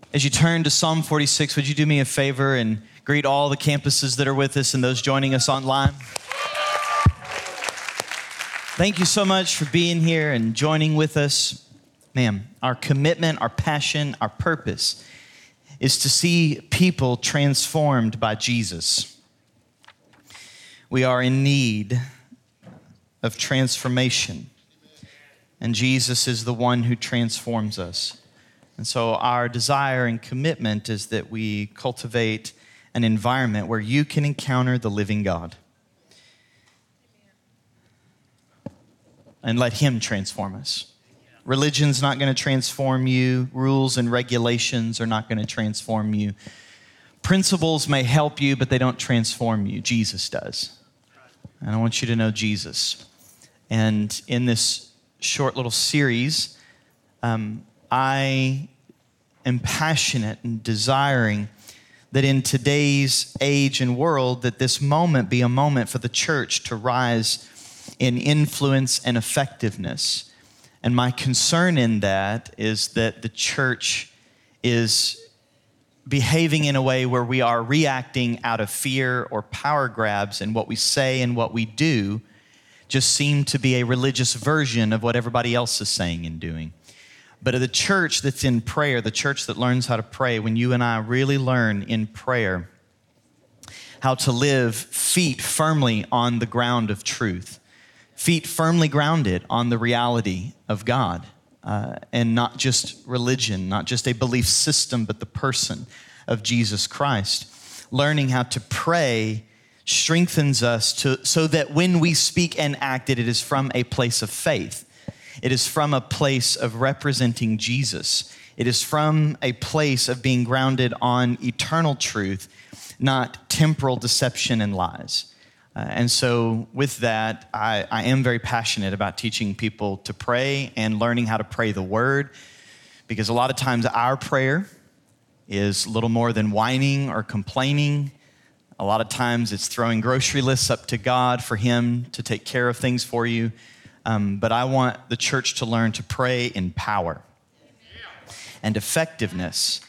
As you turn to Psalm 46, would you do me a favor and greet all the campuses that are with us and those joining us online? Thank you so much for being here and joining with us. Man, our commitment, our passion, our purpose is to see people transformed by Jesus. We are in need of transformation, and Jesus is the one who transforms us. And so our desire and commitment is that we cultivate an environment where you can encounter the living God and let Him transform us. Religion's not going to transform you. Rules and regulations are not going to transform you. Principles may help you, but they don't transform you. Jesus does. And I want you to know Jesus. And in this short little series, I am passionate and desiring that in today's age and world, that this moment be a moment for the church to rise in influence and effectiveness. And my concern in that is that the church is behaving in a way where we are reacting out of fear or power grabs, and what we say and what we do just seem to be a religious version of what everybody else is saying and doing. But the church that's in prayer, the church that learns how to pray, when you and I really learn in prayer how to live feet firmly on the ground of truth, feet firmly grounded on the reality of God, and not just religion, not just a belief system, but the person of Jesus Christ. Learning how to pray strengthens us so that when we speak and act it is from a place of faith. It is from a place of representing Jesus. It is from a place of being grounded on eternal truth, not temporal deception and lies. And so with that, I am very passionate about teaching people to pray and learning how to pray the word, because a lot of times our prayer is little more than whining or complaining. A lot of times it's throwing grocery lists up to God for Him to take care of things for you. But I want the church to learn to pray in power and effectiveness.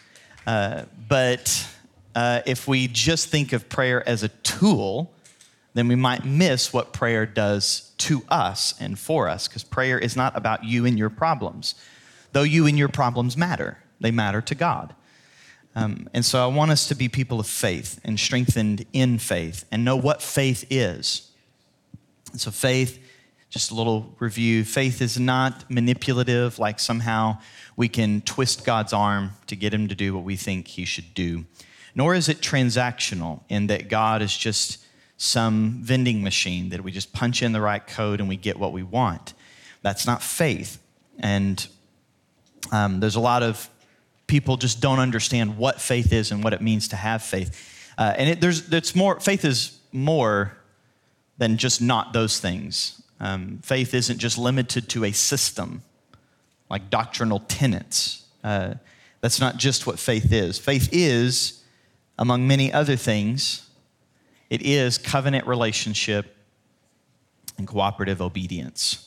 But if we just think of prayer as a tool, then we might miss what prayer does to us and for us, because prayer is not about you and your problems. Though you and your problems matter, they matter to God. And so I want us to be people of faith and strengthened in faith and know what faith is. And so faith, just a little review, faith is not manipulative, like somehow we can twist God's arm to get Him to do what we think He should do. Nor is it transactional in that God is just some vending machine that we just punch in the right code and we get what we want. That's not faith. And there's a lot of people just don't understand what faith is and what it means to have faith. Faith is more than just not those things. Faith isn't just limited to a system, like doctrinal tenets. That's not just what faith is. Faith is, among many other things, it is covenant relationship and cooperative obedience.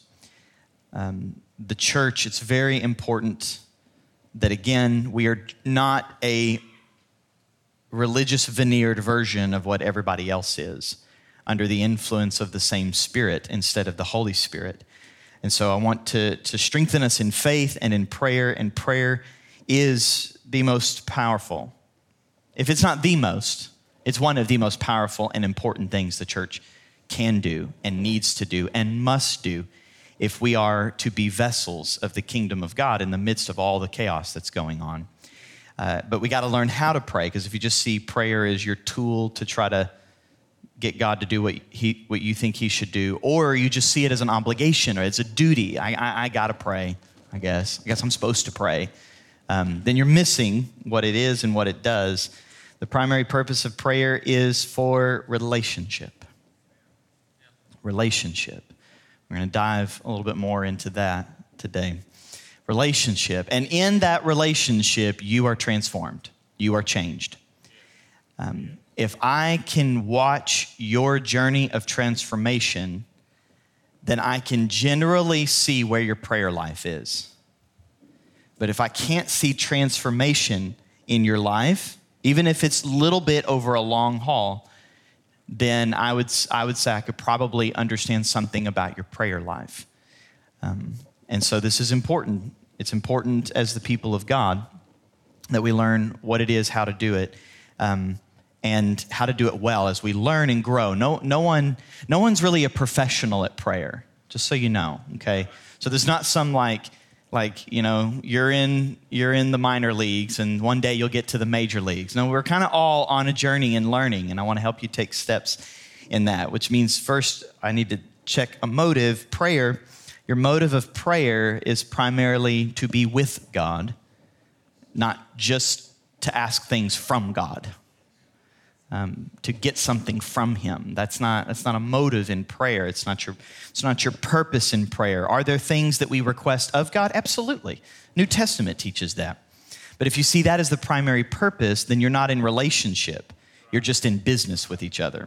The church, it's very important that, again, we are not a religious veneered version of what everybody else is, under the influence of the same Spirit instead of the Holy Spirit. And so I want to strengthen us in faith and in prayer, and prayer is the most powerful. If it's not the most, it's one of the most powerful and important things the church can do and needs to do and must do if we are to be vessels of the kingdom of God in the midst of all the chaos that's going on. But we got to learn how to pray, because if you just see prayer as your tool to try to get God to do what you think He should do, or you just see it as an obligation or it's a duty. I got to pray, I guess I'm supposed to pray. Then you're missing what it is and what it does. The primary purpose of prayer is for relationship. Relationship. We're going to dive a little bit more into that today. Relationship. And in that relationship, you are transformed. You are changed. If I can watch your journey of transformation, then I can generally see where your prayer life is. But if I can't see transformation in your life, even if it's a little bit over a long haul, then I would say I could probably understand something about your prayer life. And so this is important. It's important as the people of God that we learn what it is, how to do it, and how to do it well as we learn and grow. No one's really a professional at prayer, just so you know, okay? So there's not some like you're in the minor leagues and one day you'll get to the major leagues. No, we're kind of all on a journey and learning, and I want to help you take steps in that, which means first I need to check a motive. Prayer, your motive of prayer is primarily to be with God, not just to ask things from God, to get something from Him. That's not a motive in prayer. It's not your purpose in prayer. Are there things that we request of God? Absolutely. New Testament teaches that. But if you see that as the primary purpose, then you're not in relationship. You're just in business with each other.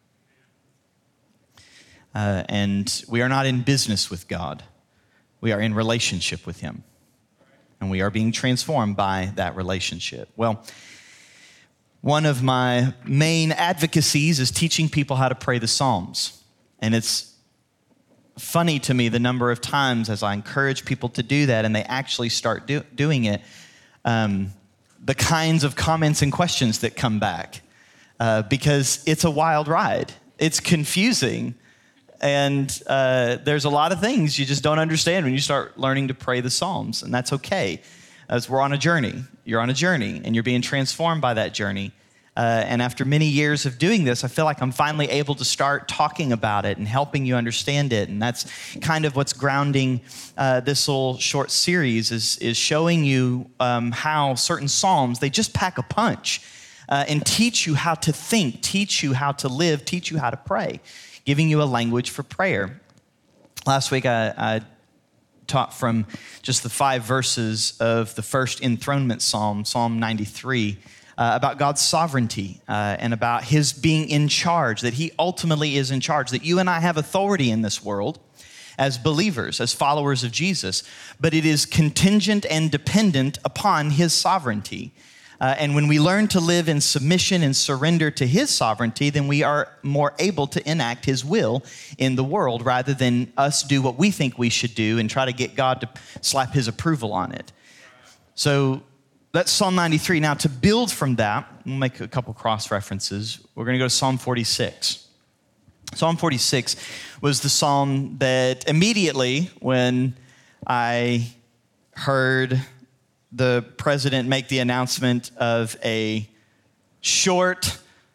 And we are not in business with God. We are in relationship with Him. And we are being transformed by that relationship. Well, one of my main advocacies is teaching people how to pray the Psalms. And it's funny to me the number of times as I encourage people to do that and they actually start doing it, the kinds of comments and questions that come back. Because it's a wild ride. It's confusing. And there's a lot of things you just don't understand when you start learning to pray the Psalms, and that's okay. As we're on a journey. You're on a journey, and you're being transformed by that journey. And after many years of doing this, I feel like I'm finally able to start talking about it and helping you understand it. And that's kind of what's grounding this little short series is showing you how certain Psalms, they just pack a punch and teach you how to think, teach you how to live, teach you how to pray, giving you a language for prayer. Last week, I taught from just the 5 verses of the first enthronement psalm, Psalm 93, about God's sovereignty and about His being in charge, that He ultimately is in charge, that you and I have authority in this world as believers, as followers of Jesus, but it is contingent and dependent upon His sovereignty. And when we learn to live in submission and surrender to His sovereignty, then we are more able to enact His will in the world rather than us do what we think we should do and try to get God to slap His approval on it. So that's Psalm 93. Now, to build from that, we'll make a couple cross references. We're going to go to Psalm 46. Psalm 46 was the psalm that immediately when I heard the president make the announcement of a short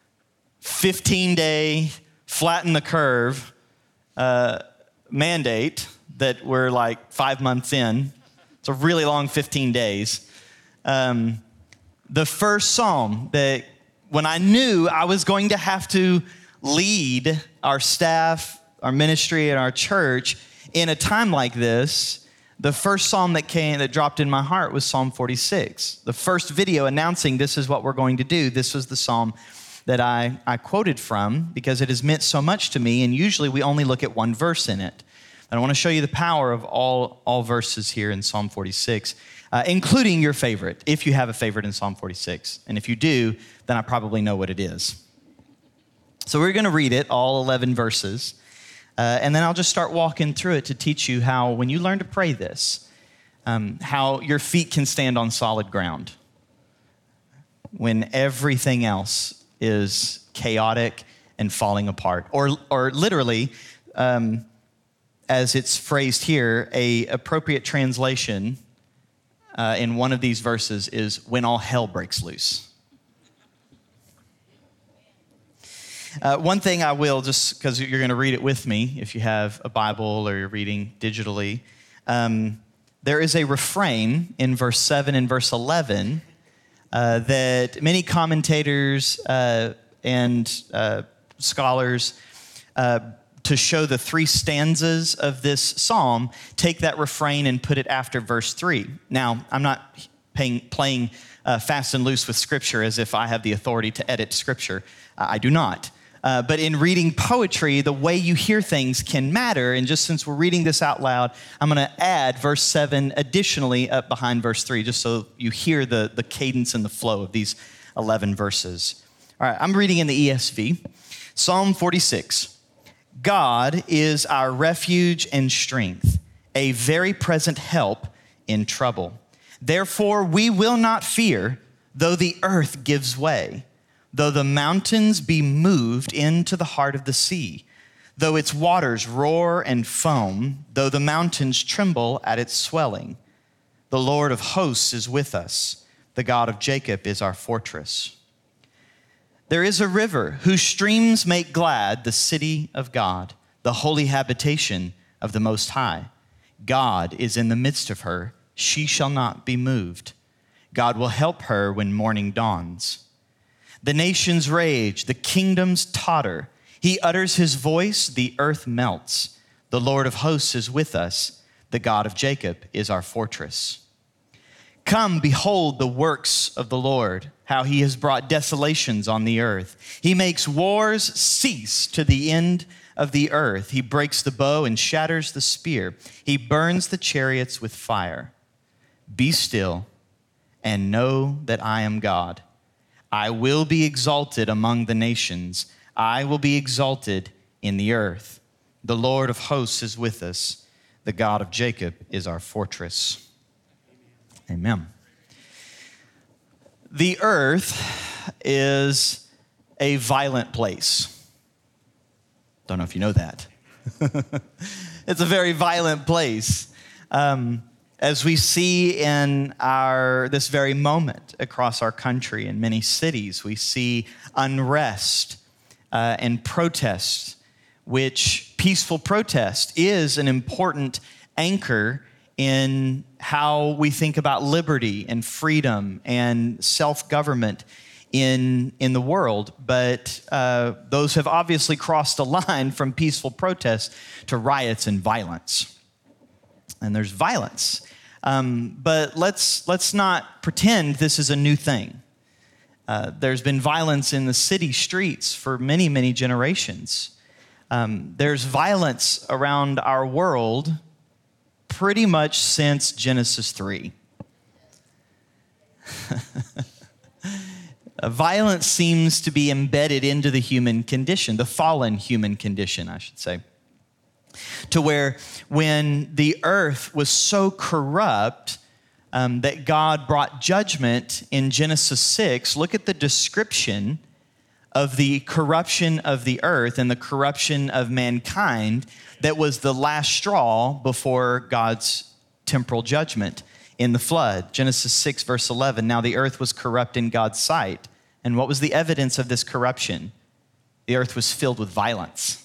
15-day flatten the curve mandate that we're like 5 months in. It's a really long 15 days. The first psalm that when I knew I was going to have to lead our staff, our ministry, and our church in a time like this, the first psalm that dropped in my heart was Psalm 46. The first video announcing this is what we're going to do, this was the psalm that I quoted from because it has meant so much to me, and usually we only look at one verse in it. And I want to show you the power of all verses here in Psalm 46, including your favorite, if you have a favorite in Psalm 46. And if you do, then I probably know what it is. So we're going to read it, all 11 verses. And then I'll just start walking through it to teach you how, when you learn to pray this, how your feet can stand on solid ground when everything else is chaotic and falling apart. Or literally, as it's phrased here, a appropriate translation in one of these verses is when all hell breaks loose. One thing I will, just because you're going to read it with me, if you have a Bible or you're reading digitally, there is a refrain in verse 7 and verse 11 that many commentators and scholars, to show the 3 stanzas of this psalm, take that refrain and put it after verse 3. Now, I'm not playing fast and loose with Scripture as if I have the authority to edit Scripture. I do not. But in reading poetry, the way you hear things can matter. And just since we're reading this out loud, I'm going to add verse 7 additionally up behind verse 3, just so you hear the cadence and the flow of these 11 verses. All right, I'm reading in the ESV. Psalm 46. God is our refuge and strength, a very present help in trouble. Therefore, we will not fear, though the earth gives way, though the mountains be moved into the heart of the sea, though its waters roar and foam, though the mountains tremble at its swelling. The Lord of hosts is with us. The God of Jacob is our fortress. There is a river whose streams make glad the city of God, the holy habitation of the Most High. God is in the midst of her. She shall not be moved. God will help her when morning dawns. The nations rage, the kingdoms totter. He utters his voice, the earth melts. The Lord of hosts is with us. The God of Jacob is our fortress. Come, behold the works of the Lord, how he has brought desolations on the earth. He makes wars cease to the end of the earth. He breaks the bow and shatters the spear. He burns the chariots with fire. Be still and know that I am God. I will be exalted among the nations. I will be exalted in the earth. The Lord of hosts is with us. The God of Jacob is our fortress. Amen. The earth is a violent place. Don't know if you know that. It's a very violent place. As we see in this very moment across our country in many cities, we see unrest and protest, which peaceful protest is an important anchor in how we think about liberty and freedom and self-government in the world. But those have obviously crossed a line from peaceful protest to riots and violence. And there's violence. But let's not pretend this is a new thing. There's been violence in the city streets for many, many generations. There's violence around our world pretty much since Genesis 3. Violence seems to be embedded into the human condition, the fallen human condition, I should say. To where when the earth was so corrupt that God brought judgment in Genesis 6, look at the description of the corruption of the earth and the corruption of mankind that was the last straw before God's temporal judgment in the flood. Genesis 6, verse 11, now the earth was corrupt in God's sight. And what was the evidence of this corruption? The earth was filled with violence.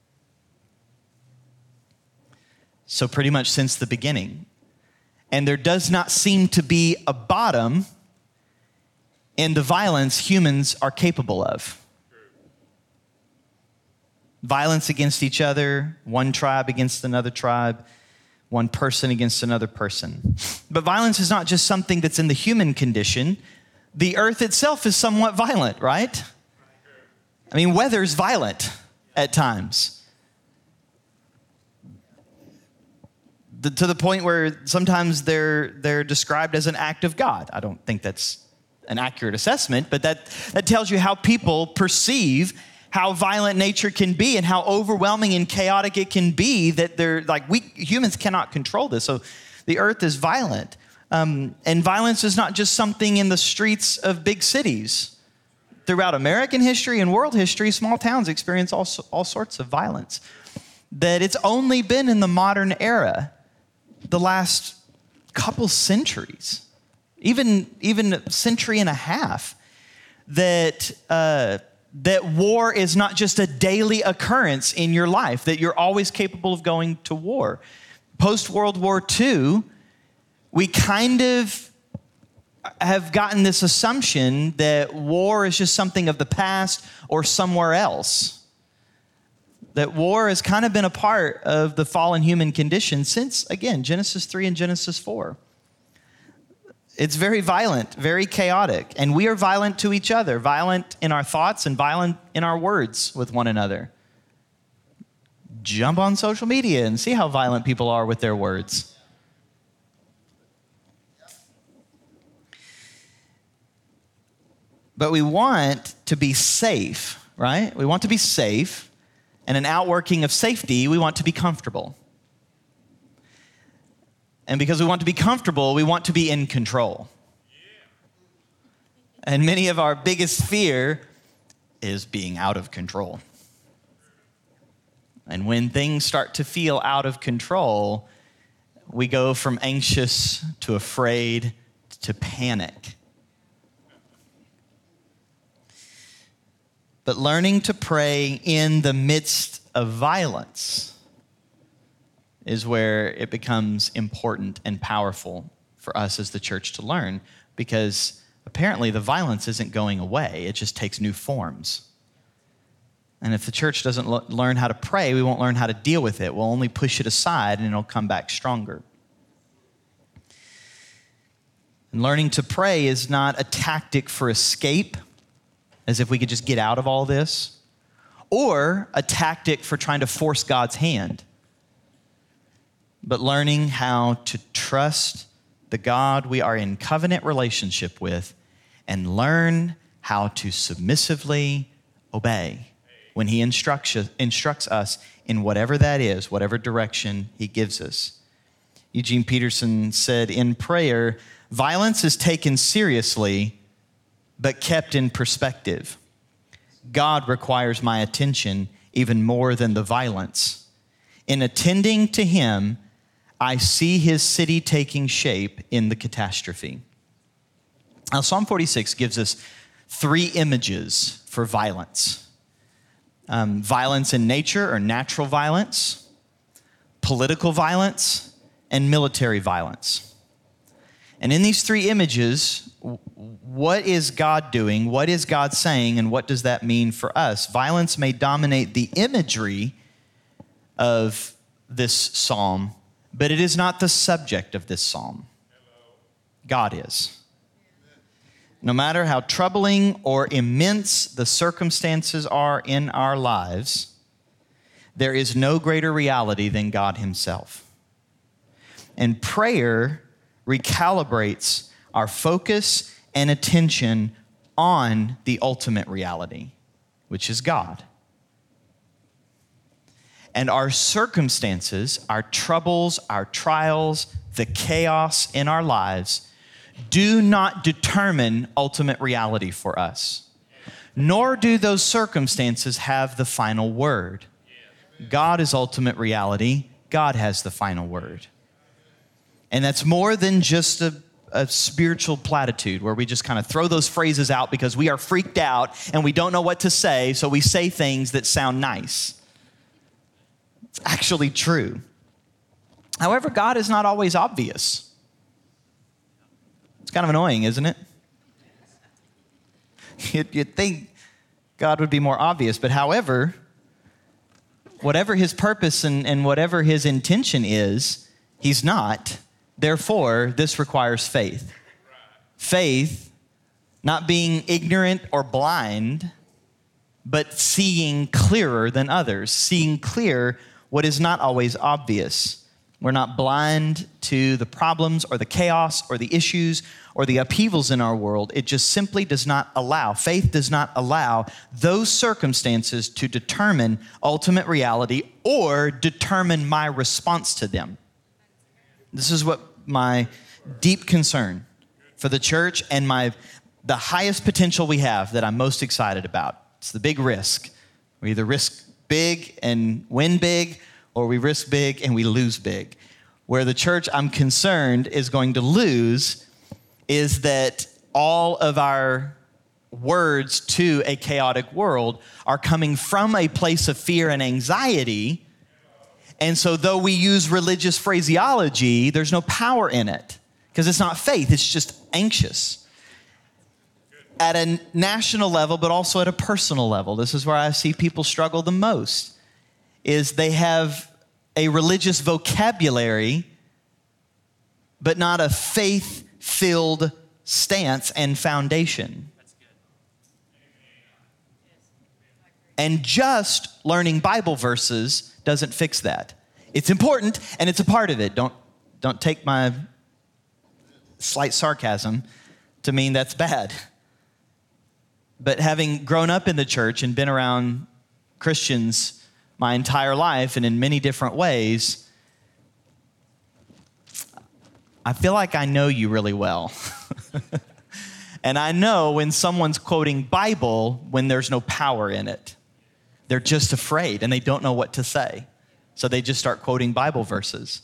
So pretty much since the beginning. And there does not seem to be a bottom in the violence humans are capable of. Violence against each other, one tribe against another tribe, one person against another person. But violence is not just something that's in the human condition. The earth itself is somewhat violent, right? I mean, weather's violent at times. To the point where sometimes they're described as an act of God. I don't think that's an accurate assessment, but that tells you how people perceive how violent nature can be and how overwhelming and chaotic it can be, that we humans cannot control this. So the earth is violent. And violence is not just something in the streets of big cities. Throughout American history and world history, small towns experience all sorts of violence. That it's only been in the modern era, the last couple centuries, even a century and a half, that war is not just a daily occurrence in your life, that you're always capable of going to war. Post-World War II, we kind of have gotten this assumption that war is just something of the past or somewhere else. That war has kind of been a part of the fallen human condition since, again, Genesis 3 and Genesis 4. It's very violent, very chaotic. And we are violent to each other, violent in our thoughts and violent in our words with one another. Jump on social media and see how violent people are with their words. But we want to be safe, right? We want to be safe. And an outworking of safety, we want to be comfortable. And because we want to be comfortable, we want to be in control. And many of our biggest fear is being out of control. And when things start to feel out of control, we go from anxious to afraid to panic. But learning to pray in the midst of violence is where it becomes important and powerful for us as the church to learn, because apparently the violence isn't going away. It just takes new forms. And if the church doesn't learn how to pray, we won't learn how to deal with it. We'll only push it aside and it'll come back stronger. And learning to pray is not a tactic for escape, as if we could just get out of all this, or a tactic for trying to force God's hand. But learning how to trust the God we are in covenant relationship with and learn how to submissively obey when he instructs us in whatever that is, whatever direction he gives us. Eugene Peterson said, in prayer, violence is taken seriously, but kept in perspective. God requires my attention even more than the violence. In attending to him, I see his city taking shape in the catastrophe. Now, Psalm 46 gives us three images for violence. Violence in nature or natural violence, political violence, and military violence. And in these three images, what is God doing? What is God saying? And what does that mean for us? Violence may dominate the imagery of this psalm, but it is not the subject of this psalm. God is. No matter how troubling or immense the circumstances are in our lives, there is no greater reality than God himself. And prayer recalibrates our focus and attention on the ultimate reality, which is God. And our circumstances, our troubles, our trials, the chaos in our lives do not determine ultimate reality for us. Nor do those circumstances have the final word. God is ultimate reality. God has the final word. And that's more than just a spiritual platitude where we just kind of throw those phrases out because we are freaked out and we don't know what to say, so we say things that sound nice. It's actually true. However, God is not always obvious. It's kind of annoying, isn't it? You'd think God would be more obvious, but however, whatever his purpose and whatever his intention is, he's not. Therefore, this requires faith. Faith, not being ignorant or blind, but seeing clearer than others, seeing clear what is not always obvious. We're not blind to the problems or the chaos or the issues or the upheavals in our world. It just simply does not allow, faith does not allow those circumstances to determine ultimate reality or determine my response to them. This is what my deep concern for the church and the highest potential we have that I'm most excited about. It's the big risk. We either risk big and win big, or we risk big and we lose big. Where the church, I'm concerned, is going to lose is that all of our words to a chaotic world are coming from a place of fear and anxiety. And so though we use religious phraseology, there's no power in it because it's not faith, it's just anxious. At a national level, but also at a personal level, this is where I see people struggle the most, is they have a religious vocabulary, but not a faith filled stance and foundation. And just learning Bible verses doesn't fix that. It's important and it's a part of it. Don't take my slight sarcasm to mean that's bad. But having grown up in the church and been around Christians my entire life and in many different ways, I feel like I know you really well. And I know when someone's quoting Bible when there's no power in it. They're just afraid and they don't know what to say. So they just start quoting Bible verses,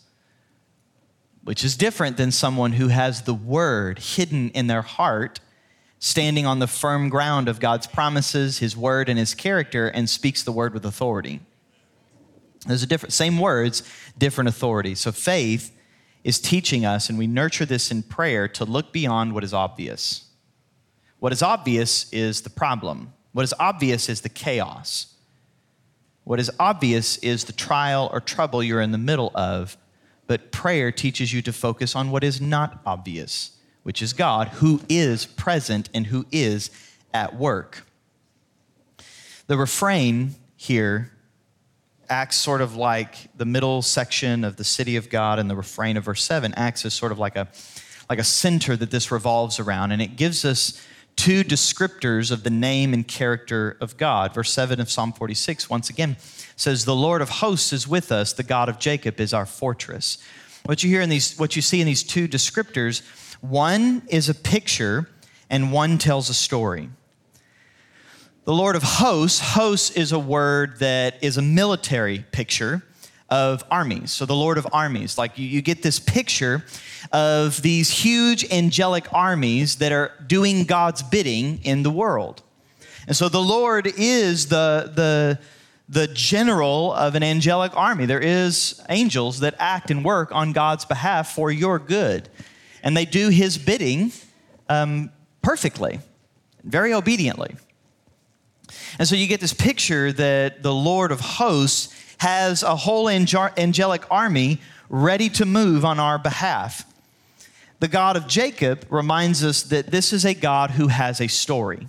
which is different than someone who has the word hidden in their heart, standing on the firm ground of God's promises, his word, and his character, and speaks the word with authority. There's a different, same words, different authority. So faith is teaching us, and we nurture this in prayer, to look beyond what is obvious. What is obvious is the problem. What is obvious is the chaos. What is obvious is the trial or trouble you're in the middle of, but prayer teaches you to focus on what is not obvious, which is God, who is present and who is at work. The refrain here acts sort of like the middle section of the city of God, and the refrain of verse 7 acts as sort of like a center that this revolves around, and it gives us two descriptors of the name and character of God. Verse 7 of Psalm 46, once again, says, "The Lord of hosts is with us, the God of Jacob is our fortress." What you see in these two descriptors, one is a picture and one tells a story. The Lord of hosts is a word that is a military picture of armies. So the Lord of armies, like you get this picture of these huge angelic armies that are doing God's bidding in the world. And so the Lord is the general of an angelic army. There is angels that act and work on God's behalf for your good. And they do his bidding perfectly, very obediently. And so you get this picture that the Lord of hosts has a whole angelic army ready to move on our behalf. The God of Jacob reminds us that this is a God who has a story,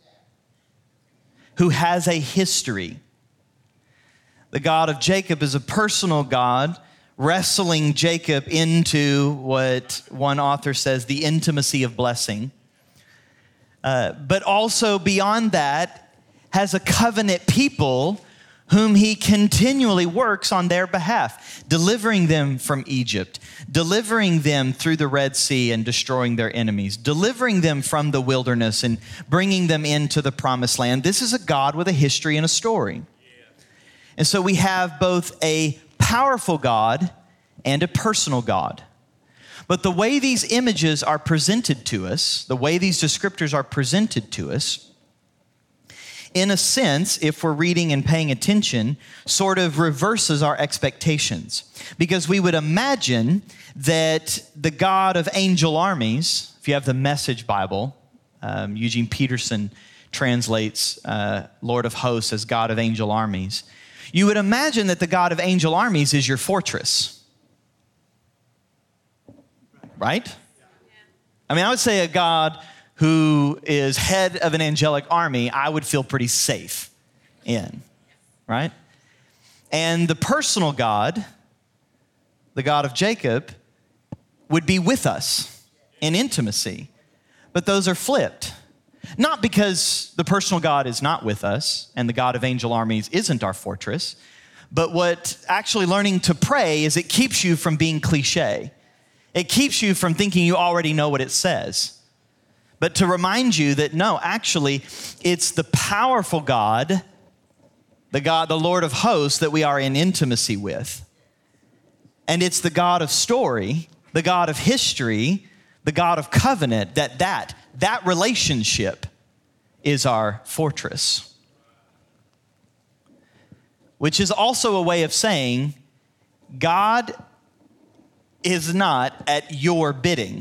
who has a history. The God of Jacob is a personal God, wrestling Jacob into what one author says, the intimacy of blessing. But also beyond that, has a covenant people whom he continually works on their behalf, delivering them from Egypt, delivering them through the Red Sea and destroying their enemies, delivering them from the wilderness and bringing them into the promised land. This is a God with a history and a story. And so we have both a powerful God and a personal God. But the way these images are presented to us, the way these descriptors are presented to us, in a sense, if we're reading and paying attention, sort of reverses our expectations. Because we would imagine that the God of angel armies, if you have the Message Bible, Eugene Peterson translates Lord of hosts as God of angel armies. You would imagine that the God of angel armies is your fortress. Right? I mean, I would say a God who is head of an angelic army, I would feel pretty safe in, right? And the personal God, the God of Jacob, would be with us in intimacy. But those are flipped. Not because the personal God is not with us and the God of angel armies isn't our fortress, but what actually learning to pray is it keeps you from being cliche. It keeps you from thinking you already know what it says. But to remind you that no, actually, it's the powerful God, the Lord of hosts, that we are in intimacy with. And it's the God of story, the God of history, the God of covenant, that relationship is our fortress. Which is also a way of saying God is not at your bidding.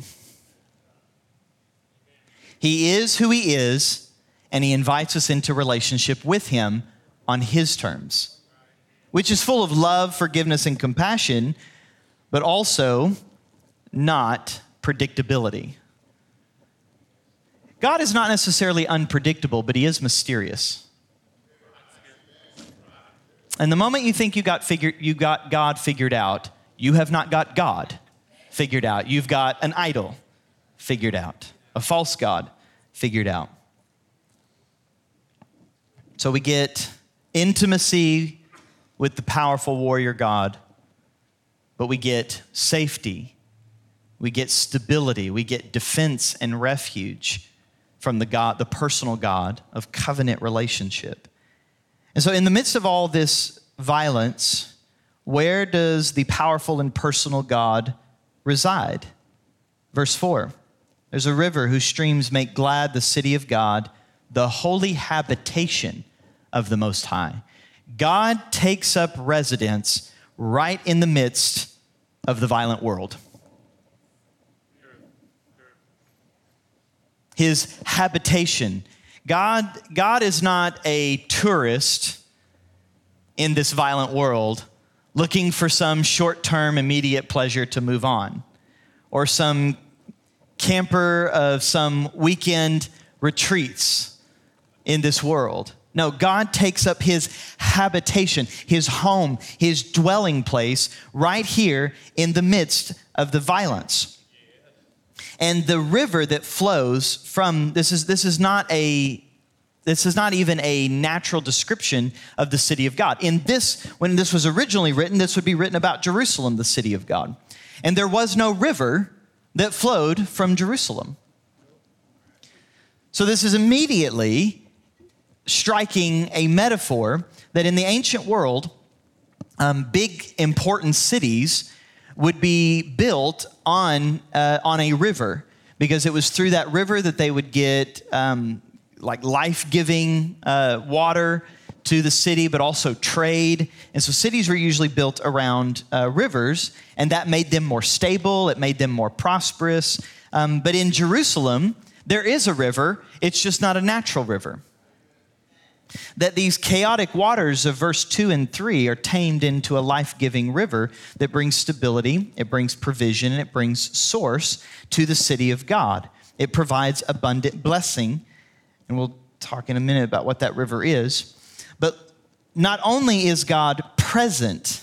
He is who he is, and he invites us into relationship with him on his terms, which is full of love, forgiveness, and compassion, but also not predictability. God is not necessarily unpredictable, but he is mysterious. And the moment you think you got God figured out, you have not got God figured out. You've got an idol figured out, a false god figured out. So we get intimacy with the powerful warrior God, but we get safety, we get stability, we get defense and refuge from the God, the personal God of covenant relationship. And so in the midst of all this violence, where does the powerful and personal God reside? Verse 4, there's a river whose streams make glad the city of God, the holy habitation of the Most High. God takes up residence right in the midst of the violent world. His habitation. God is not a tourist in this violent world looking for some short-term immediate pleasure to move on, or some camper of some weekend retreats in this world. No, God takes up his habitation, his home, his dwelling place right here in the midst of the violence. And the river that flows from, this is not even a natural description of the city of God. When this was originally written, this would be written about Jerusalem, the city of God. And there was no river that flowed from Jerusalem. So this is immediately striking a metaphor that in the ancient world, big important cities would be built on a river, because it was through that river that they would get like life-giving water to the city, but also trade. And so cities were usually built around rivers, and that made them more stable. It made them more prosperous. But in Jerusalem, there is a river. It's just not a natural river. That these chaotic waters of verse 2 and 3 are tamed into a life-giving river that brings stability, it brings provision, and it brings source to the city of God. It provides abundant blessing, and we'll talk in a minute about what that river is. But not only is God present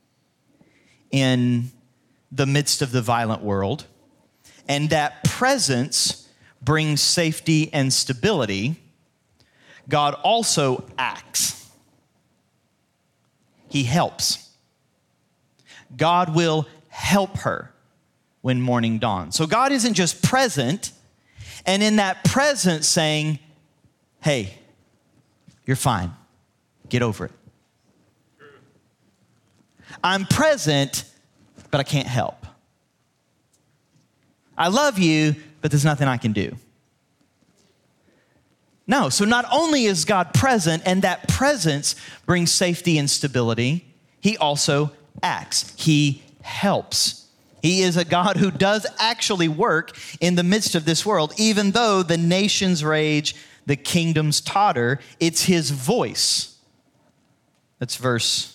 in the midst of the violent world, and that presence brings safety and stability, God also acts. He helps. God will help her when morning dawns. So God isn't just present, and in that presence saying, hey, you're fine. Get over it. I'm present, but I can't help. I love you, but there's nothing I can do. No, so not only is God present, and that presence brings safety and stability, he also acts. He helps. He is a God who does actually work in the midst of this world. Even though the nations rage, the kingdoms totter, it's his voice. That's verse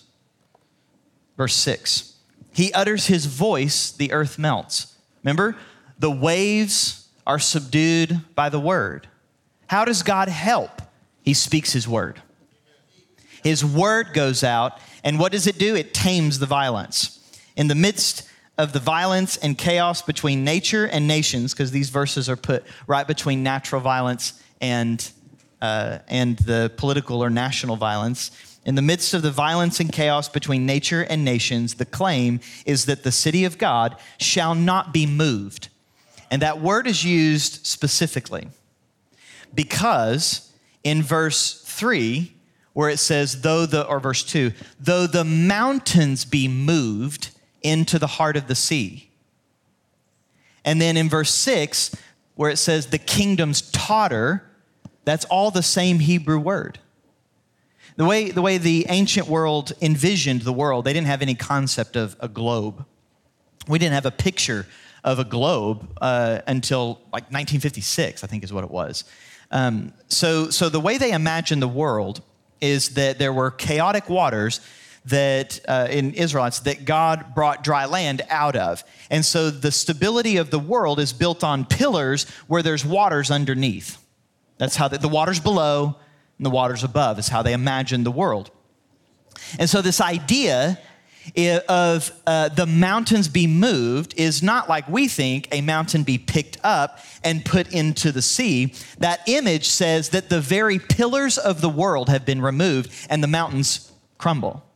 6. He utters his voice, the earth melts. Remember, the waves are subdued by the word. How does God help? He speaks his word. His word goes out, and what does it do? It tames the violence. In the midst of the violence and chaos between nature and nations, because these verses are put right between natural violence and the political or national violence. In the midst of the violence and chaos between nature and nations, the claim is that the city of God shall not be moved. And that word is used specifically because in verse 3, where it says, verse 2, though the mountains be moved into the heart of the sea. And then in verse 6, where it says the kingdoms totter, that's all the same Hebrew word. The way the ancient world envisioned the world, they didn't have any concept of a globe. We didn't have a picture of a globe until like 1956, I think is what it was. So the way they imagined the world is that there were chaotic waters that in Israelites that God brought dry land out of. And so the stability of the world is built on pillars where there's waters underneath. That's how the waters below and the waters above is how they imagined the world. And so this idea of the mountains be moved is not like we think a mountain be picked up and put into the sea. That image says that the very pillars of the world have been removed and the mountains crumble.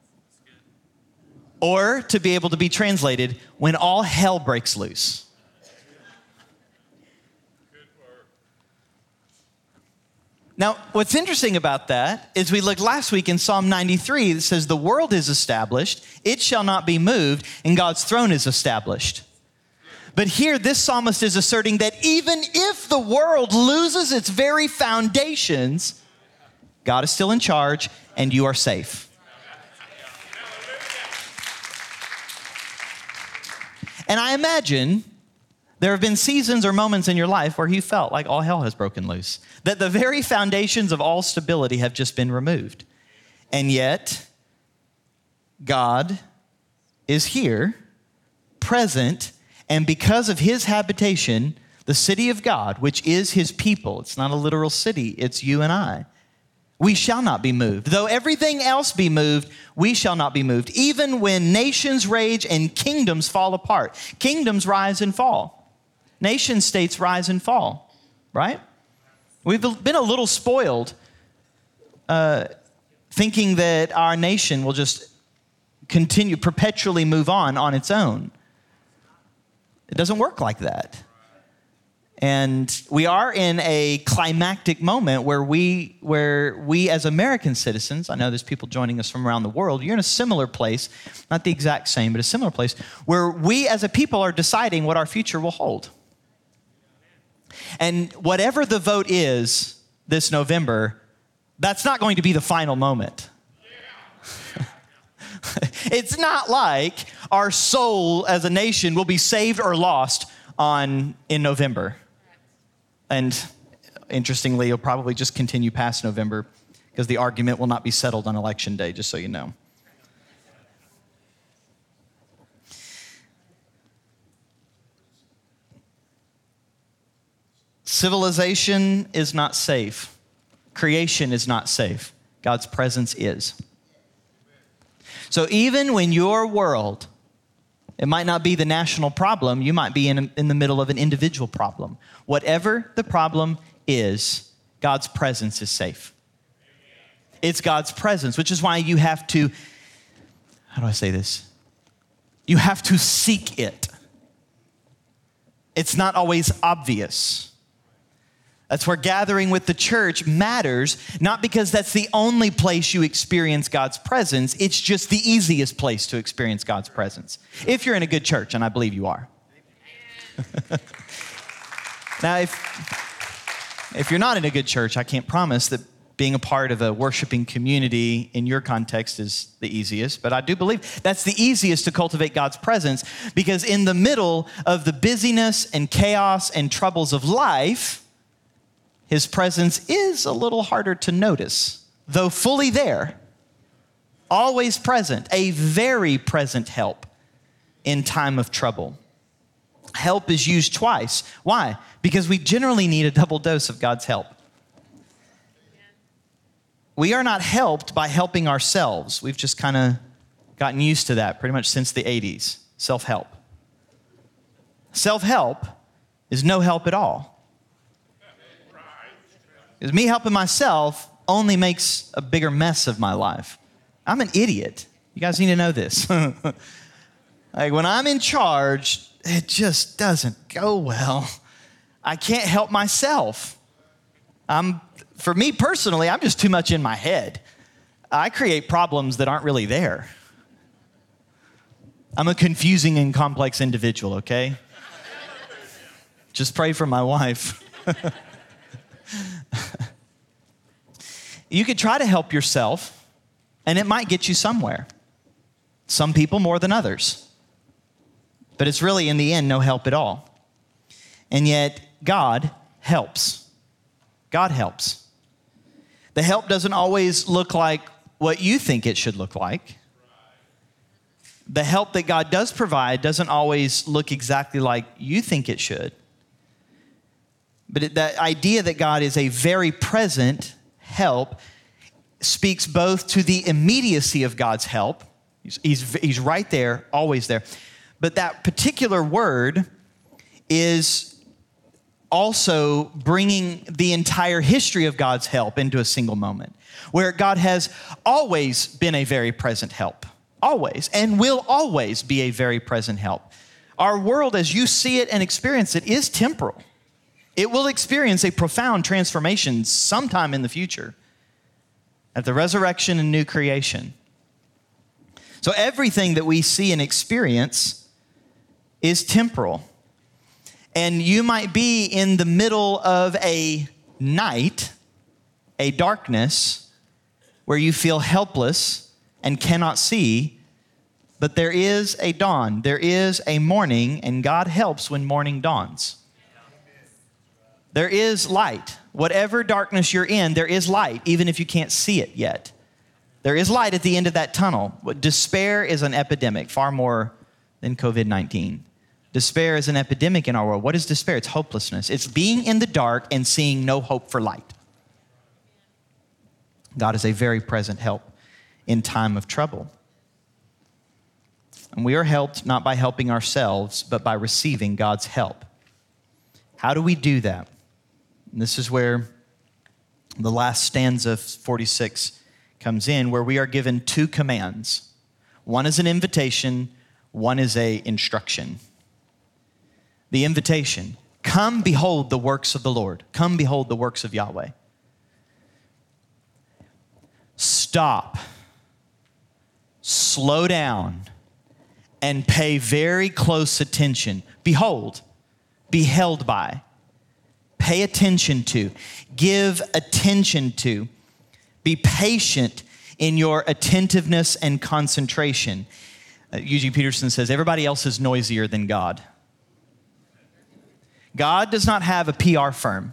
Or to be able to be translated, when all hell breaks loose. Now, what's interesting about that is we looked last week in Psalm 93 that says the world is established, it shall not be moved, and God's throne is established. But here, this psalmist is asserting that even if the world loses its very foundations, God is still in charge and you are safe. And I imagine there have been seasons or moments in your life where you felt like all hell has broken loose, that the very foundations of all stability have just been removed. And yet, God is here, present, and because of his habitation, the city of God, which is his people, it's not a literal city, it's you and I, we shall not be moved. Though everything else be moved, we shall not be moved. Even when nations rage and kingdoms fall apart. Kingdoms rise and fall. Nation states rise and fall, right? We've been a little spoiled thinking that our nation will just continue, perpetually move on its own. It doesn't work like that. And we are in a climactic moment where we as American citizens, I know there's people joining us from around the world, you're in a similar place, not the exact same, but a similar place, where we as a people are deciding what our future will hold. And whatever the vote is this November, that's not going to be the final moment. It's not like our soul as a nation will be saved or lost in November. And interestingly, it'll probably just continue past November because the argument will not be settled on Election Day, just so you know. Civilization is not safe. Creation is not safe. God's presence is. So even when your world, it might not be the national problem, you might be in the middle of an individual problem. Whatever the problem is, God's presence is safe. It's God's presence, which is why you have to, how do I say this? You have to seek it. It's not always obvious. That's where gathering with the church matters, not because that's the only place you experience God's presence. It's just the easiest place to experience God's presence. If you're in a good church, and I believe you are. Now, if you're not in a good church, I can't promise that being a part of a worshiping community in your context is the easiest, but I do believe that's the easiest to cultivate God's presence, because in the middle of the busyness and chaos and troubles of life, his presence is a little harder to notice, though fully there, always present, a very present help in time of trouble. Help is used twice. Why? Because we generally need a double dose of God's help. We are not helped by helping ourselves. We've just kind of gotten used to that pretty much since the 80s. Self-help. Self-help is no help at all. Because me helping myself only makes a bigger mess of my life. I'm an idiot. You guys need to know this. Like when I'm in charge, it just doesn't go well. I can't help myself. For me personally, I'm just too much in my head. I create problems that aren't really there. I'm a confusing and complex individual, okay? Just pray for my wife. You could try to help yourself, and it might get you somewhere. Some people more than others. But it's really, in the end, no help at all. And yet, God helps. God helps. The help doesn't always look like what you think it should look like. the help that God does provide doesn't always look exactly like you think it should. But that idea that God is a very present help speaks both to the immediacy of God's help. He's right there, always there. But that particular word is also bringing the entire history of God's help into a single moment, where God has always been a very present help, always, and will always be a very present help. Our world, as you see it and experience it, is temporal. It will experience a profound transformation sometime in the future at the resurrection and new creation. So everything that we see and experience is temporal. And you might be in the middle of a night, a darkness, where you feel helpless and cannot see, but there is a dawn, there is a morning, and God helps when morning dawns. There is light. Whatever darkness you're in, there is light, even if you can't see it yet. There is light at the end of that tunnel. Despair is an epidemic, far more than COVID-19. Despair is an epidemic in our world. What is despair? It's hopelessness. It's being in the dark and seeing no hope for light. God is a very present help in time of trouble. And we are helped not by helping ourselves, but by receiving God's help. How do we do that? And this is where the last stanza of 46 comes in, where we are given two commands. One is an invitation, one is an instruction. The invitation, come behold the works of the Lord. Come behold the works of Yahweh. Stop, slow down, and pay very close attention. Behold, be held by, pay attention to, give attention to, be patient in your attentiveness and concentration. Eugene Peterson says, everybody else is noisier than God. God does not have a PR firm,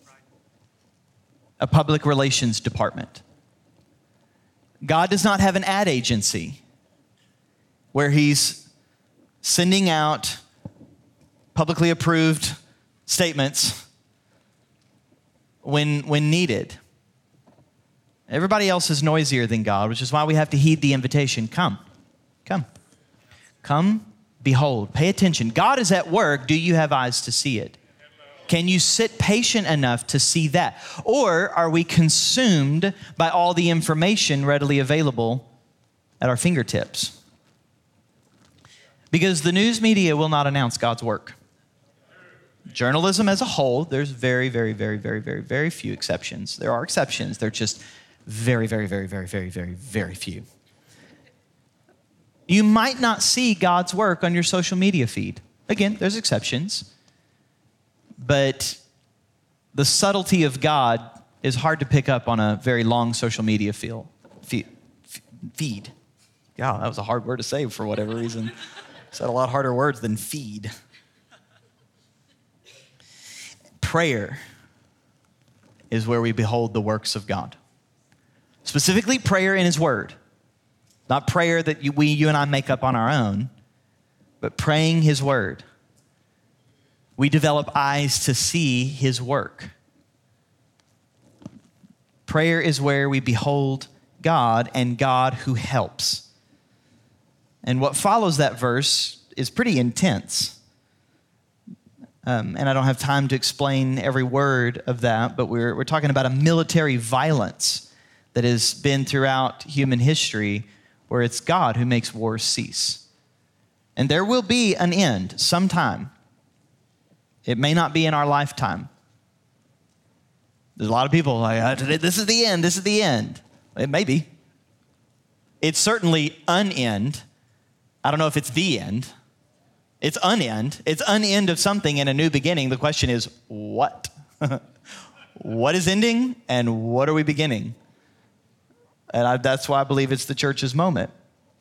a public relations department. God does not have an ad agency where he's sending out publicly approved statements when needed. Everybody else is noisier than God, which is why we have to heed the invitation. Come, behold, pay attention. God is at work. Do you have eyes to see it? Can you sit patient enough to see that? Or are we consumed by all the information readily available at our fingertips? Because the news media will not announce God's work. Journalism as a whole, there's very, very, very, very, very, very few exceptions. There are exceptions. They're just very, very, very, very, very, very, very few. You might not see God's work on your social media feed. Again, there's exceptions. But the subtlety of God is hard to pick up on a very long social media feed. Yeah, that was a hard word to say for whatever reason. Said a lot harder words than feed. Prayer is where we behold the works of God. Specifically, prayer in His Word. Not prayer that you and I make up on our own, but praying His Word. We develop eyes to see His work. Prayer is where we behold God and God who helps. And what follows that verse is pretty intense. And I don't have time to explain every word of that, but we're talking about a military violence that has been throughout human history, where it's God who makes wars cease. And there will be an end sometime. It may not be in our lifetime. There's a lot of people like, this is the end, this is the end. It may be. It's certainly an end. I don't know if it's the end. It's an end. It's an end of something and a new beginning. The question is, what? What is ending and what are we beginning? And that's why I believe it's the church's moment.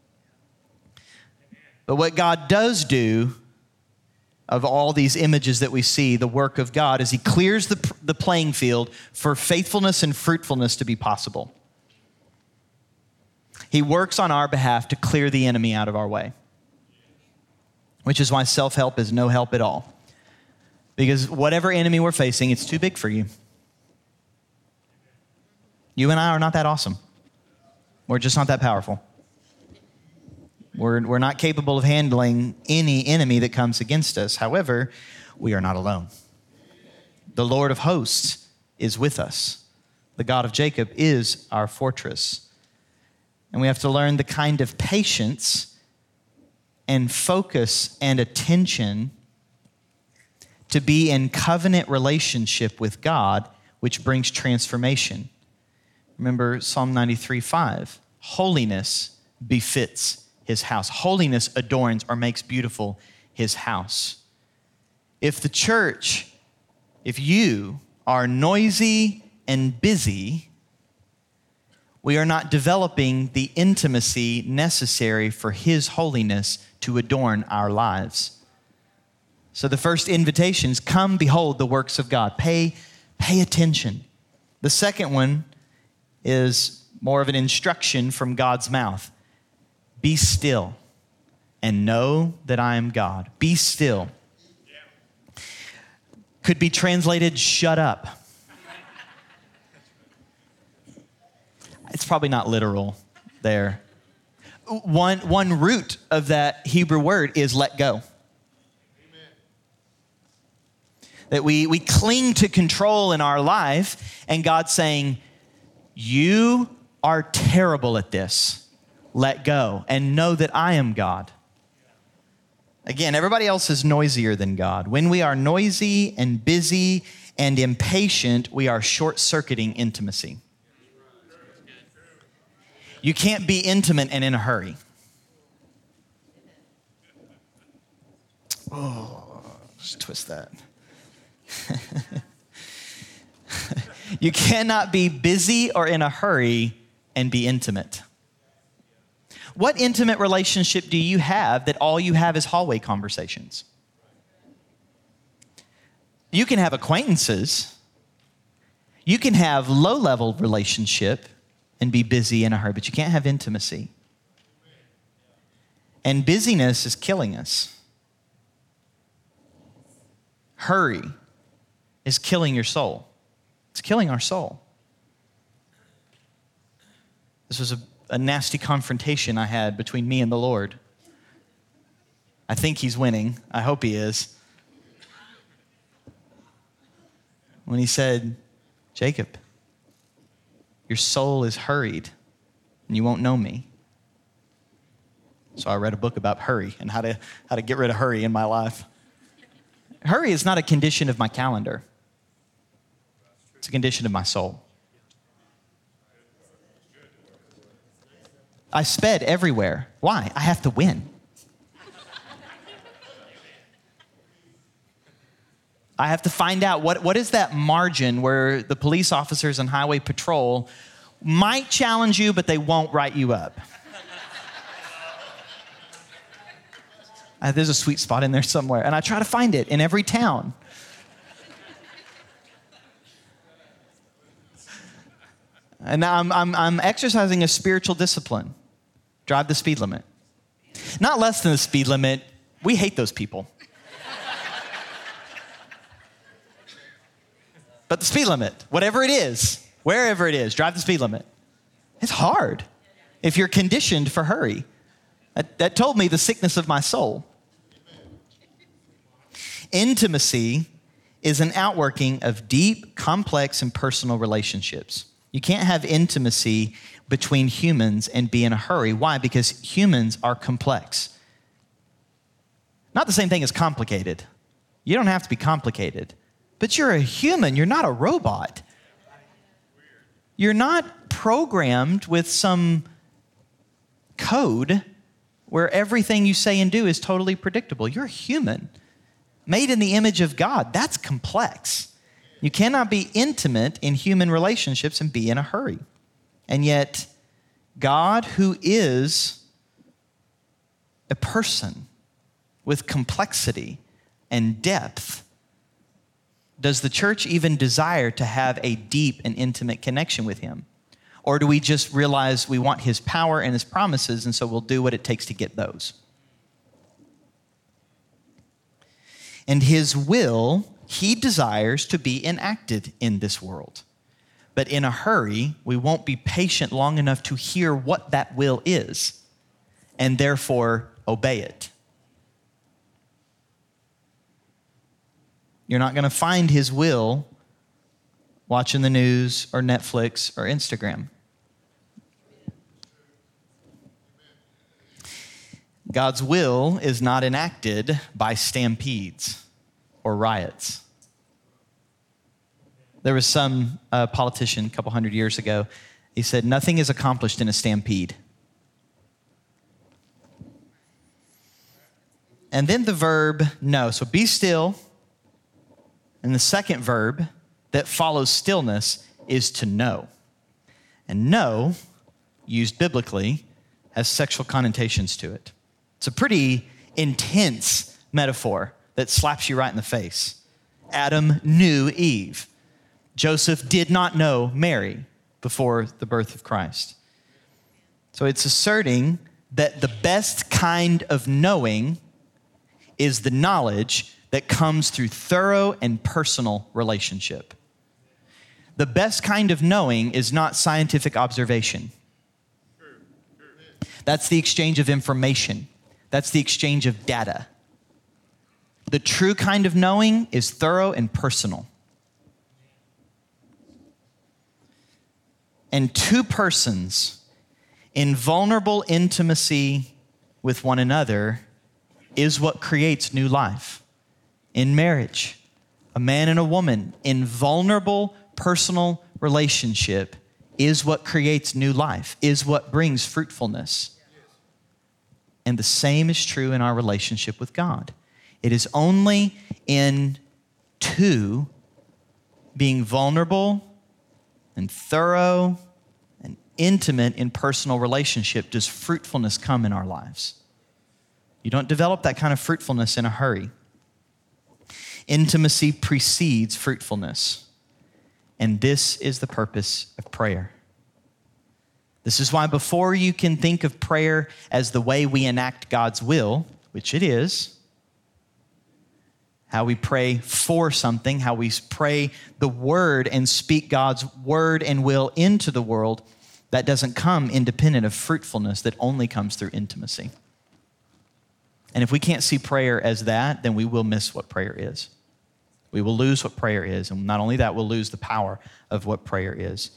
But what God does do of all these images that we see, the work of God, is He clears the playing field for faithfulness and fruitfulness to be possible. He works on our behalf to clear the enemy out of our way, which is why self-help is no help at all. Because whatever enemy we're facing, it's too big for you. You and I are not that awesome. We're just not that powerful. We're not capable of handling any enemy that comes against us. However, we are not alone. The Lord of hosts is with us. The God of Jacob is our fortress. And we have to learn the kind of patience and focus and attention to be in covenant relationship with God, which brings transformation. Remember Psalm 93:5. Holiness befits his house. Holiness adorns or makes beautiful his house. If the church, if you are noisy and busy, we are not developing the intimacy necessary for his holiness to adorn our lives. So the first invitation is come behold the works of God. Pay attention. The second one is more of an instruction from God's mouth. Be still and know that I am God. Be still. Could be translated, shut up. It's probably not literal there. One root of that Hebrew word is let go. Amen. That we cling to control in our life, and God's saying, you are terrible at this. Let go and know that I am God. Again, everybody else is noisier than God. When we are noisy and busy and impatient, we are short-circuiting intimacy. You can't be intimate and in a hurry. Oh, just twist that. You cannot be busy or in a hurry and be intimate. What intimate relationship do you have that all you have is hallway conversations? You can have acquaintances. You can have low-level relationship and be busy in a hurry, but you can't have intimacy. And busyness is killing us. Hurry is killing your soul. It's killing our soul. This was a nasty confrontation I had between me and the Lord. I think he's winning. I hope he is. When he said, Jacob, your soul is hurried and you won't know me. So I read a book about hurry and how to get rid of hurry in my life. Hurry is not a condition of my calendar. It's a condition of my soul. I sped everywhere. Why? I have to win. I have to find out what is that margin where the police officers and highway patrol might challenge you, but they won't write you up. There's a sweet spot in there somewhere, and I try to find it in every town. And now I'm exercising a spiritual discipline. Drive the speed limit. Not less than the speed limit. We hate those people. But the speed limit, whatever it is, wherever it is, drive the speed limit. It's hard if you're conditioned for hurry. That told me the sickness of my soul. Intimacy is an outworking of deep, complex, and personal relationships. You can't have intimacy between humans and be in a hurry. Why? Because humans are complex. Not the same thing as complicated. You don't have to be complicated. But you're a human. You're not a robot. You're not programmed with some code where everything you say and do is totally predictable. You're a human, made in the image of God. That's complex. You cannot be intimate in human relationships and be in a hurry. And yet, God, who is a person with complexity and depth, does the church even desire to have a deep and intimate connection with him? Or do we just realize we want his power and his promises, and so we'll do what it takes to get those? And his will, he desires to be enacted in this world. But in a hurry, we won't be patient long enough to hear what that will is, and therefore obey it. You're not going to find his will watching the news or Netflix or Instagram. God's will is not enacted by stampedes or riots. There was some politician a couple hundred years ago. He said, nothing is accomplished in a stampede. And then the verb know. So be still. And the second verb that follows stillness is to know. And know, used biblically, has sexual connotations to it. It's a pretty intense metaphor that slaps you right in the face. Adam knew Eve. Joseph did not know Mary before the birth of Christ. So it's asserting that the best kind of knowing is the knowledge that comes through thorough and personal relationship. The best kind of knowing is not scientific observation. That's the exchange of information. That's the exchange of data. The true kind of knowing is thorough and personal. And two persons in vulnerable intimacy with one another is what creates new life. In marriage, a man and a woman in vulnerable personal relationship is what creates new life, is what brings fruitfulness. And the same is true in our relationship with God. It is only in two being vulnerable and thorough and intimate in personal relationship does fruitfulness come in our lives. You don't develop that kind of fruitfulness in a hurry. Intimacy precedes fruitfulness. And this is the purpose of prayer. This is why before you can think of prayer as the way we enact God's will, which it is, how we pray for something, how we pray the word and speak God's word and will into the world, that doesn't come independent of fruitfulness, that only comes through intimacy. And if we can't see prayer as that, then we will miss what prayer is. We will lose what prayer is. And not only that, we'll lose the power of what prayer is.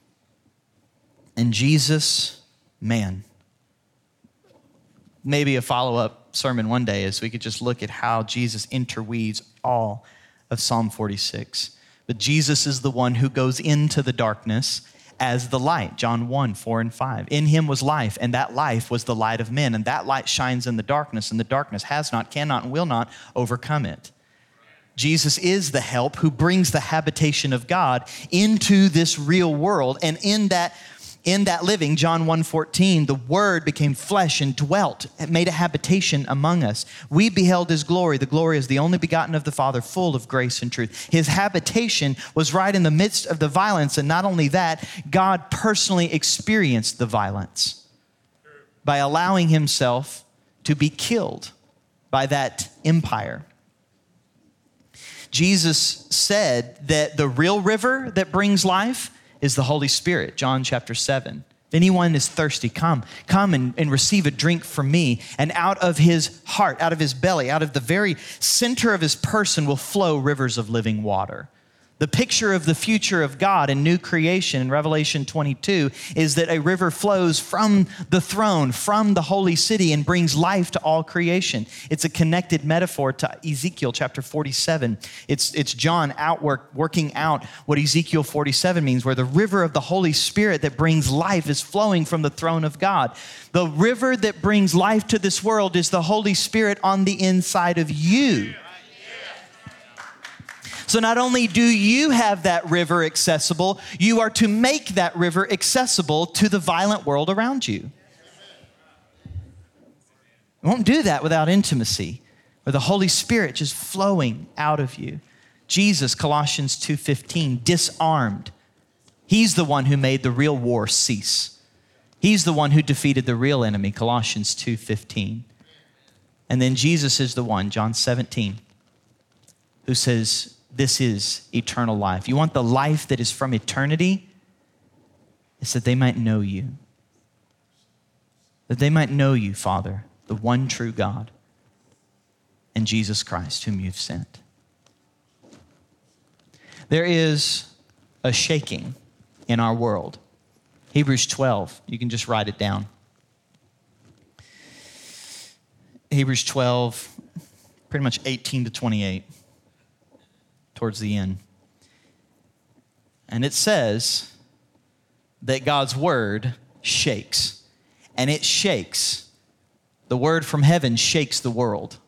And Jesus, man, maybe a follow-up sermon one day is we could just look at how Jesus interweaves all of Psalm 46. But Jesus is the one who goes into the darkness as the light. John 1, 4 and 5. In him was life, and that life was the light of men. And that light shines in the darkness, and the darkness has not, cannot, and will not overcome it. Jesus is the help who brings the habitation of God into this real world. And in that living, John 1:14, the Word became flesh and dwelt, and made a habitation among us. We beheld his glory. The glory is the only begotten of the Father, full of grace and truth. His habitation was right in the midst of the violence. And not only that, God personally experienced the violence by allowing himself to be killed by that empire. Jesus said that the real river that brings life is the Holy Spirit, John chapter 7. If anyone is thirsty, come and receive a drink from me. And out of his heart, out of his belly, out of the very center of his person will flow rivers of living water. The picture of the future of God and new creation in Revelation 22 is that a river flows from the throne, from the holy city, and brings life to all creation. It's a connected metaphor to Ezekiel chapter 47. It's John working out what Ezekiel 47 means, where the river of the Holy Spirit that brings life is flowing from the throne of God. The river that brings life to this world is the Holy Spirit on the inside of you. So not only do you have that river accessible, you are to make that river accessible to the violent world around you. You won't do that without intimacy, where the Holy Spirit just flowing out of you. Jesus, Colossians 2:15, disarmed He's the one who made the real war cease. He's the one who defeated the real enemy, Colossians 2:15. And then Jesus is the one, John 17, who says, this is eternal life. You want the life that is from eternity? It's that they might know you. That they might know you, Father, the one true God, and Jesus Christ, whom you've sent. There is a shaking in our world. Hebrews 12, you can just write it down. Hebrews 12, pretty much 18 to 28, towards the end. And it says that God's word shakes. And it shakes. The word from heaven shakes the world.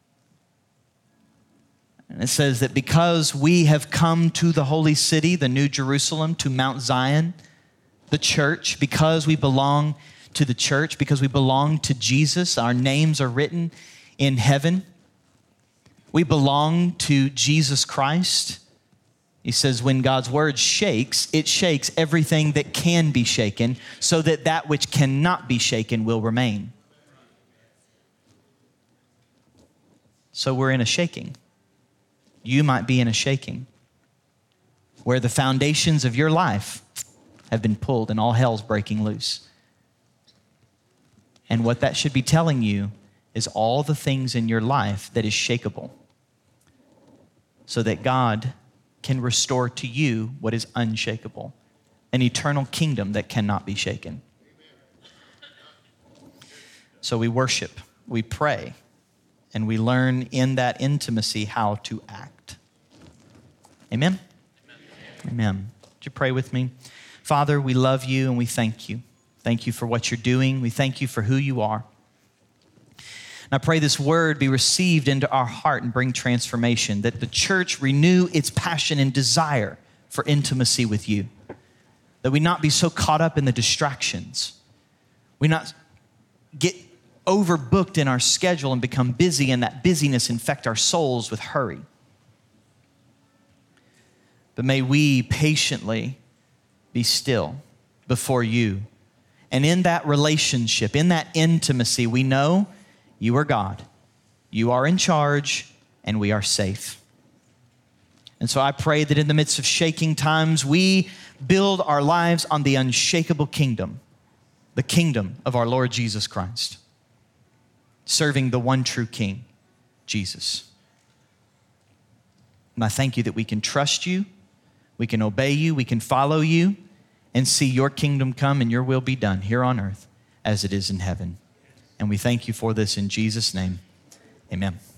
And it says that because we have come to the holy city, the New Jerusalem, to Mount Zion, the church, because we belong to the church, because we belong to Jesus, our names are written in heaven. We belong to Jesus Christ. He says when God's word shakes, it shakes everything that can be shaken so that that which cannot be shaken will remain. So we're in a shaking. You might be in a shaking where the foundations of your life have been pulled and all hell's breaking loose. And what that should be telling you is all the things in your life that is shakeable, so that God can restore to you what is unshakable, an eternal kingdom that cannot be shaken. So we worship, we pray, and we learn in that intimacy how to act. Amen? Amen. Would you pray with me? Father, we love you and we thank you. Thank you for what you're doing. We thank you for who you are. And I pray this word be received into our heart and bring transformation, that the church renew its passion and desire for intimacy with you, that we not be so caught up in the distractions. We not get overbooked in our schedule and become busy, and that busyness infect our souls with hurry. But may we patiently be still before you. And in that relationship, in that intimacy, we know you are God. You are in charge, and we are safe. And so I pray that in the midst of shaking times, we build our lives on the unshakable kingdom, the kingdom of our Lord Jesus Christ, serving the one true King, Jesus. And I thank you that we can trust you, we can obey you, we can follow you, and see your kingdom come and your will be done here on earth as it is in heaven. And we thank you for this in Jesus' name. Amen.